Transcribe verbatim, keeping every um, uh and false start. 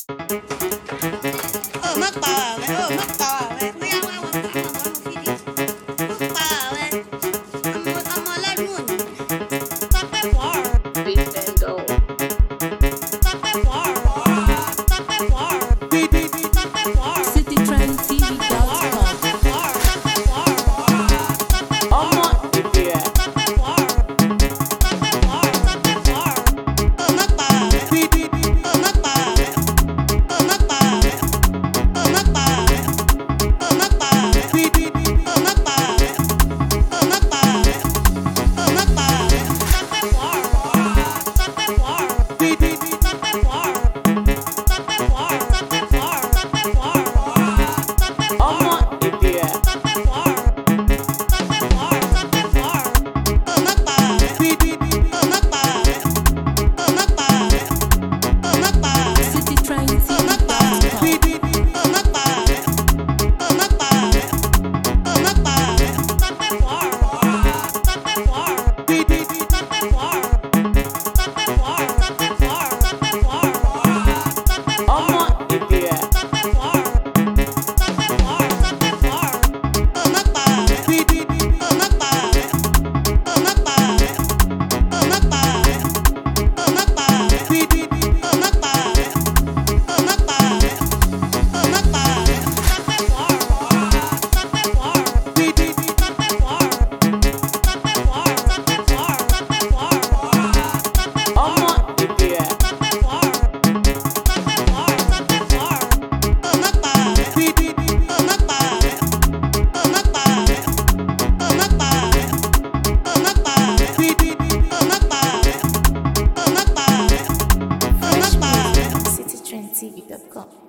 Oh, má pa ààrẹ, oh, má pa ààrẹ, bóyá wá wá pa àwọn ọmọ fìdí. Má pa ààrẹ, ọmọ ọmọ ọlọ́dún òní. Tọ́pẹ́ pọ̀ ọ̀rọ̀. Beat and go. Tọ́pẹ́ pọ̀ ọ̀rọ̀. Tọ́pẹ́ pọ̀ ọ̀rọ̀. Tọ́pẹ́ pọ̀ ọ̀rọ̀. City Trend T V Tọ́pẹ́ pọ̀ dot ọ̀rọ̀. com. Tọ́pẹ́ pọ̀ ọ̀rọ̀. Tọ́pẹ́ pọ̀ ọ̀rọ̀. Tọ́pẹ́ pọ̀ Ọmọ ọ̀rọ̀. ìbílẹ̀. Tọ́pẹ́ pọ̀ ọ̀rọ̀. Tọ́pẹ́ pọ̀ ọ̀rọ̀. Tọ́pẹ́ pọ̀ ọ̀rọ̀. Oh, má pa ààrẹ. Oh, má pa ààrẹ. Oh, má pa ààrẹ. Oh, má pa ààrẹ. Oh, má pa ààrẹ. Oh, má pa ààrẹ. Oh, má pa ààrẹ. Oh, má pa ààrẹ. Tọ́pẹ́ pọ̀ ọ̀rọ̀. Tọ́pẹ́ pọ̀ ọ̀rọ̀. Tọ́pẹ́ pọ̀ ọ̀rọ̀. Tọ́pẹ́ pọ̀ ọ̀rọ̀. Tọ́pẹ́ pọ̀ ọ̀rọ̀. Tọ́pẹ́ pọ̀ ọ̀rọ̀. Tọ́pẹ́ pọ̀ Ọmọ ọ̀rọ̀. ìbílẹ̀. Tọ́pẹ́ pọ̀ ọ̀rọ̀. Tọ́pẹ́ pọ̀ ọ̀rọ̀. Tọ́pẹ́ pọ̀ ọ̀rọ̀. Oh, má pa ààrẹ. Oh, má pa ààrẹ. Oh, má pa ààrẹ. Oh, má pa ààrẹ. City Trend T Oh, V má pa dot ààrẹ. com. Oh, má pa ààrẹ. Oh, má pa ààrẹ. Oh, má pa ààrẹ. Tọ́pẹ́ pọ̀ ọ̀rọ̀. Tọ́pẹ́ pọ̀ ọ̀rọ̀. Tọ́pẹ́ pọ̀ ọ̀rọ̀. Tọ́pẹ́ pọ̀ ọ̀rọ̀. Tọ́pẹ́ pọ̀ ọ̀rọ̀. Tọ́pẹ́ pọ̀ ọ̀rọ̀. Tọ́pẹ́ pọ̀ Ọmọ ọ̀rọ̀. ìbílẹ̀. Tọ́pẹ́ pọ̀ ọ̀rọ̀. Tọ́pẹ́ pọ̀ ọ̀rọ̀. Tọ́pẹ́ pọ̀ ọ̀rọ̀. Oh, má pa ààrẹ. Oh, má pa ààrẹ. Oh, má pa ààrẹ. Oh, má pa ààrẹ. Oh, má pa ààrẹ. Oh, má pa ààrẹ. Oh, má pa ààrẹ. Oh, má pa ààrẹ. Tọ́pẹ́ pọ̀ ọ̀rọ̀. Tọ́pẹ́ pọ̀ ọ̀rọ̀. Tọ́pẹ́ pọ̀ ọ̀rọ̀. Tọ́pẹ́ pọ̀ ọ̀rọ̀. Tọ́pẹ́ pọ̀ ọ̀rọ̀. Tọ́pẹ́ pọ̀ ọ̀rọ̀. Tọ́pẹ́ pọ̀ Ọmọ ọ̀rọ̀. ìbílẹ̀. Tọ́pẹ́ pọ̀ ọ̀rọ̀. Tọ́pẹ́ pọ̀ ọ̀rọ̀. Tọ́pẹ́ pọ̀ ọ̀rọ̀. Oh, má pa ààrẹ. Oh, má pa ààrẹ. Oh, má pa ààrẹ. Oh, má pa ààrẹ. Oh, má pa ààrẹ. Oh, má pa ààrẹ. Oh, má pa ààrẹ. Oh, má pa ààrẹ. City Trend T V dot com.